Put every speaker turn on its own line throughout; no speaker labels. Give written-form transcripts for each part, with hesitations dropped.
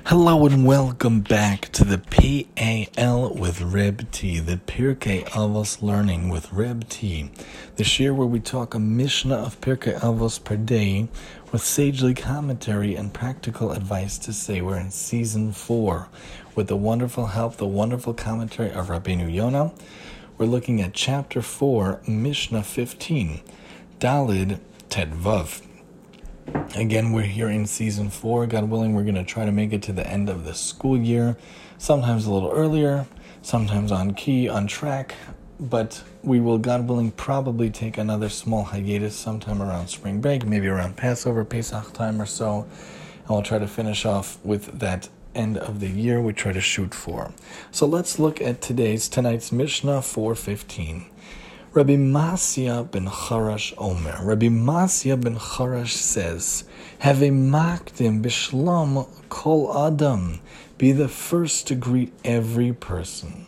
Hello and welcome back to the PAL with Reb T, the Pirkei Avos Learning with Reb T, the share where we talk a Mishnah of Pirkei Avos per day with sagely commentary and practical advice to say. We're in season 4 with the wonderful help, the wonderful commentary of Rabbeinu Yonah. We're looking at chapter 4, Mishnah 15, Dalid Tedvav. Again, we're here in season 4. God willing, we're going to try to make it to the end of the school year. Sometimes a little earlier, sometimes on key, on track. But we will, God willing, probably take another small hiatus sometime around spring break, maybe around Passover, Pesach time or so. And we'll try to finish off with that end of the year we try to shoot for. So let's look at tonight's Mishnah 4:15. Rabbi Masya ben Charash Omer. Rabbi Masya ben Charash says, "Have a makdim b'shlom kol adam." Be the first to greet every person.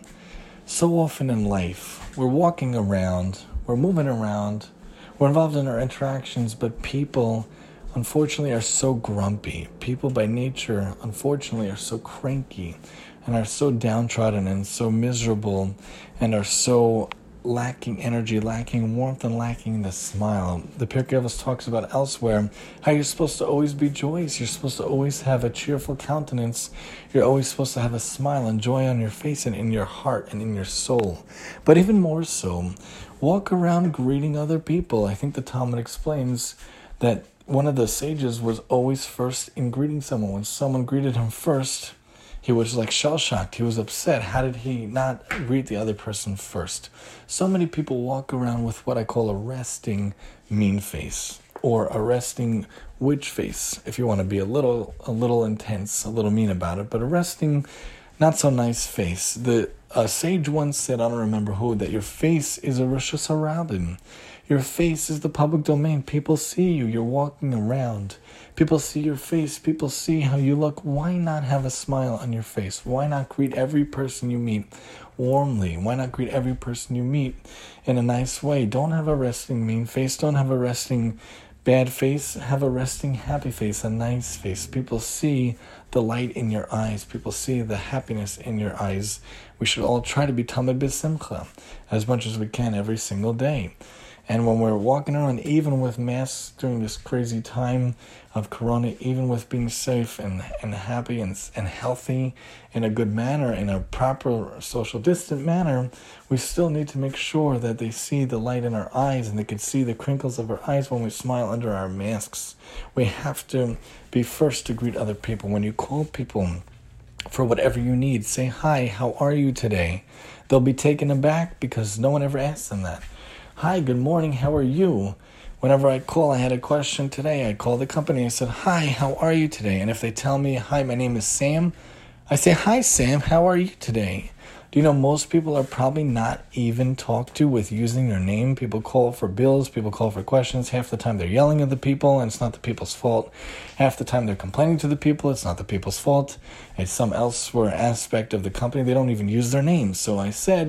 So often in life, we're walking around, we're moving around, we're involved in our interactions, but people, unfortunately, are so grumpy. People by nature, unfortunately, are so cranky and are so downtrodden and so miserable and are so lacking energy, lacking warmth, and lacking the smile. The Pirkei Avos talks about elsewhere how you're supposed to always be joyous. You're supposed to always have a cheerful countenance. You're always supposed to have a smile and joy on your face and in your heart and in your soul. But even more so, walk around greeting other people. I think the Talmud explains that one of the sages was always first in greeting someone. When someone greeted him first, he was like shell-shocked. He was upset. How did he not greet the other person first? So many people walk around with what I call a resting mean face, or a resting witch face, if you want to be a little intense, a little mean about it, but a resting not so nice face. The sage once said, I don't remember who, that your face is a Rishus Harabim. Your face is the public domain. People see you. You're walking around. People see your face. People see how you look. Why not have a smile on your face? Why not greet every person you meet warmly? Why not greet every person you meet in a nice way? Don't have a resting mean face. Don't have a resting bad face. Have a resting happy face, a nice face. People see the light in your eyes. People see the happiness in your eyes. We should all try to be Tamid B'Simcha as much as we can every single day. And when we're walking around, even with masks during this crazy time of Corona, even with being safe and happy and healthy in a good manner, in a proper social distant manner, we still need to make sure that they see the light in our eyes and they can see the crinkles of our eyes when we smile under our masks. We have to be first to greet other people. When you call people for whatever you need, say, "Hi, how are you today?" They'll be taken aback because no one ever asked them that. "Hi, good morning, how are you?" Whenever I call, I had a question today. I called the company, I said, "Hi, how are you today?" And if they tell me, "Hi, my name is Sam," I say, "Hi, Sam, how are you today?" Do you know most people are probably not even talked to with using their name? People call for bills, people call for questions. Half the time they're yelling at the people, and it's not the people's fault. Half the time they're complaining to the people, it's not the people's fault. It's some elsewhere aspect of the company. They don't even use their names. So I said,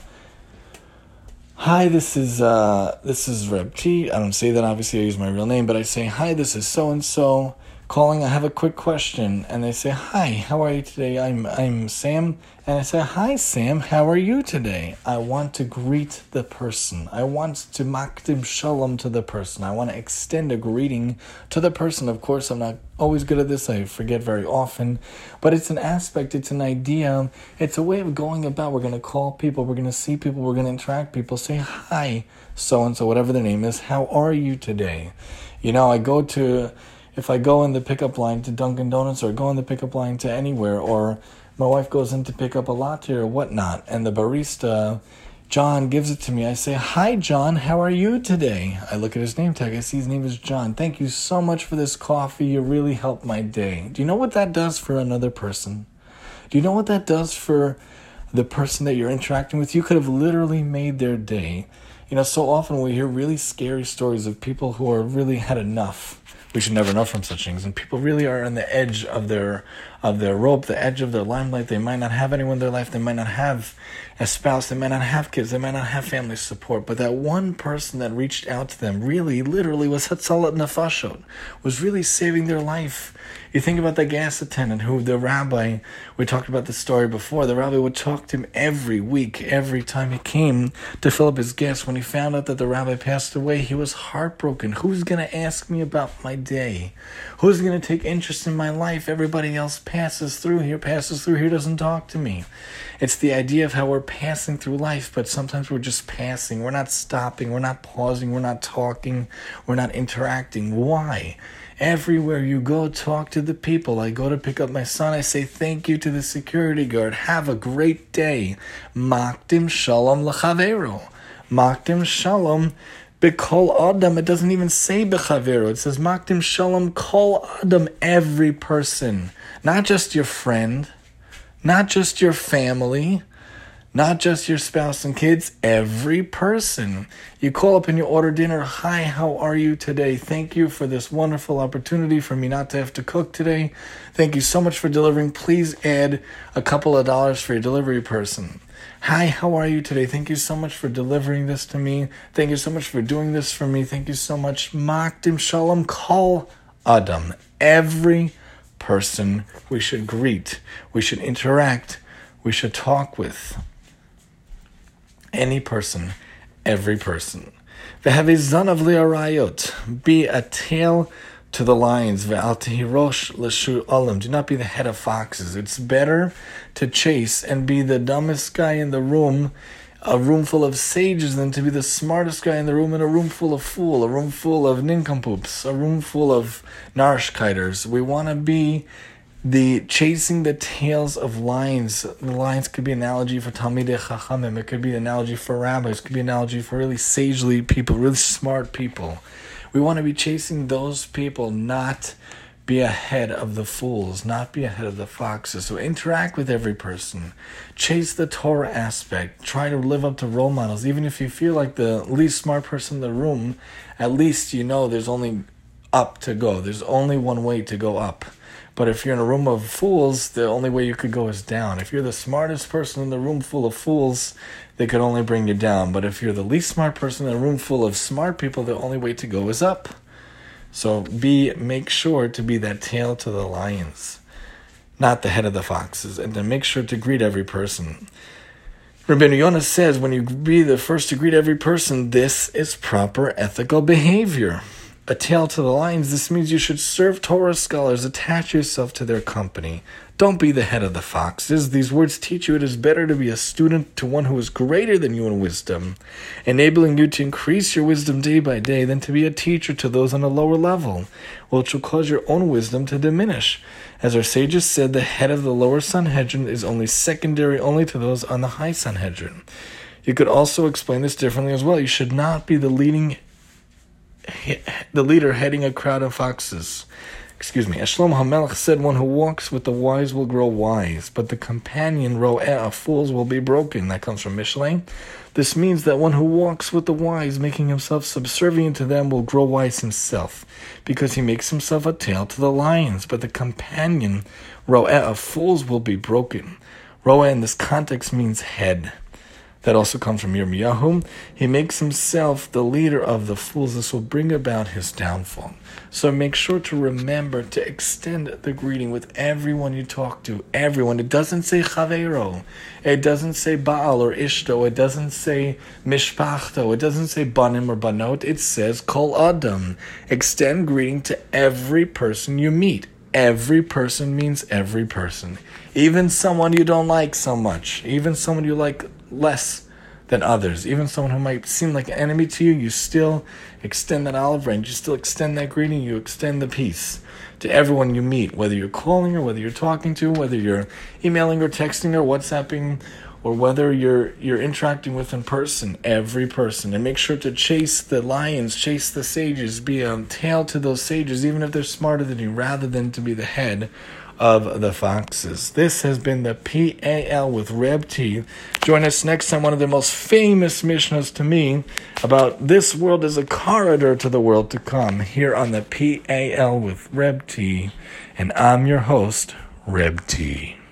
"Hi, this is Reb T." I don't say that, obviously, I use my real name, but I say, "Hi, this is so-and-so calling. I have a quick question." And they say, "Hi, how are you today? I'm Sam." And I say, "Hi, Sam, how are you today?" I want to greet the person. I want to makdim shalom to the person. I want to extend a greeting to the person. Of course, I'm not always good at this. I forget very often. But it's an aspect, it's an idea, it's a way of going about. We're going to call people, we're going to see people, we're going to interact people. Say, "Hi, so-and-so," whatever their name is, "how are you today?" If I go in the pickup line to Dunkin' Donuts or go in the pickup line to anywhere, or my wife goes in to pick up a latte or whatnot, and the barista, John, gives it to me, I say, "Hi, John, how are you today?" I look at his name tag, I see his name is John. "Thank you so much for this coffee. You really helped my day." Do you know what that does for another person? Do you know what that does for the person that you're interacting with? You could have literally made their day. So often we hear really scary stories of people who are really had enough, we should never know from such things. And people really are on the edge of their rope, the edge of their limelight. They might not have anyone in their life. They might not have a spouse. They might not have kids. They might not have family support. But that one person that reached out to them really, literally was Hatzalat Nefashot, was really saving their life. You think about the gas attendant who the rabbi, we talked about this story before, the rabbi would talk to him every week, every time he came to fill up his gas. When he found out that the rabbi passed away, he was heartbroken. Who's going to ask me about my day? Who's going to take interest in my life? Everybody else passes through here, doesn't talk to me. It's the idea of how we're passing through life, but sometimes we're just passing. We're not stopping, we're not pausing, we're not talking, we're not interacting. Why? Everywhere you go, talk to the people. I go to pick up my son, I say thank you to the security guard. Have a great day. Makdim shalom l'chavero. Makdim shalom b'kol adam. It doesn't even say b'chavero. It says makdim shalom kol adam, every person. Not just your friend, not just your family, not just your spouse and kids, every person. You call up and you order dinner. Hi, how are you today? Thank you for this wonderful opportunity for me not to have to cook today. Thank you so much for delivering. Please add a couple of dollars for your delivery person. Hi, how are you today? Thank you so much for delivering this to me. Thank you so much for doing this for me. Thank you so much. Makdim shalom kol adam. Every person we should greet, we should interact, we should talk with. Any person, every person. V'havei zanav li'arayot. Be a tail to the lions. Ve'al tehirosh l'shur olam. Do not be the head of foxes. It's better to chase and be the dumbest guy in the room, a room full of sages, than to be the smartest guy in the room in a room full of fool, a room full of nincompoops, a room full of narshkeiters. We want to be the chasing the tails of lions. The lions could be an analogy for Talmidei Chachamim. It could be an analogy for rabbis. It could be an analogy for really sagely people, really smart people. We want to be chasing those people, not be ahead of the fools, not be ahead of the foxes. So interact with every person. Chase the Torah aspect. Try to live up to role models. Even if you feel like the least smart person in the room, at least you know there's only up to go. There's only one way to go up. But if you're in a room of fools, the only way you could go is down. If you're the smartest person in the room full of fools, they could only bring you down. But if you're the least smart person in a room full of smart people, the only way to go is up. So make sure to be that tail to the lions, not the head of the foxes. And then make sure to greet every person. Rabbeinu Yonah says, when you be the first to greet every person, this is proper ethical behavior. A tail to the lions, this means you should serve Torah scholars, attach yourself to their company. Don't be the head of the foxes. These words teach you it is better to be a student to one who is greater than you in wisdom, enabling you to increase your wisdom day by day, than to be a teacher to those on a lower level, which will cause your own wisdom to diminish. As our sages said, the head of the lower Sanhedrin is only secondary only to those on the high Sanhedrin. You could also explain this differently as well. You should not be the leader heading a crowd of foxes. As Shlomo HaMelech said, one who walks with the wise will grow wise, but the companion ro'eh of fools will be broken. That comes from Mishlei. This means that one who walks with the wise, making himself subservient to them, will grow wise himself, because he makes himself a tail to the lions, but the companion ro'eh of fools will be broken. Ro'eh in this context means head. That also comes from Yirmiyahu. He makes himself the leader of the fools. This will bring about his downfall. So make sure to remember to extend the greeting with everyone you talk to. Everyone. It doesn't say Chaveiro. It doesn't say Baal or Ishto. It doesn't say Mishpachto. It doesn't say Banim or Banot. It says Kol Adam. Extend greeting to every person you meet. Every person means every person. Even someone you don't like so much. Even someone you like less than others. Even someone who might seem like an enemy to you, you still extend that olive branch. You still extend that greeting. You extend the peace to everyone you meet, whether you're calling or whether you're talking to, whether you're emailing or texting or WhatsApping, or whether you're interacting with in person, every person. And make sure to chase the lions, chase the sages, be a tail to those sages, even if they're smarter than you, rather than to be the head of the foxes. This has been the PAL with Reb T. Join us next time, one of the most famous Mishnahs to me about this world is a corridor to the world to come, here on the PAL with Reb T. And I'm your host, Reb T.